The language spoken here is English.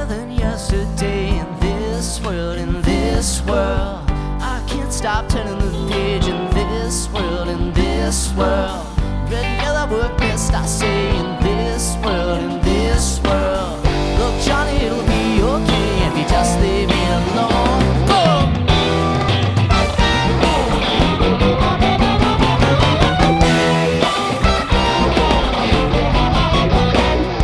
better than yesterday in this world, in this world. I can't stop turning the page in this world, in this world. Red, yellow, work best, I say in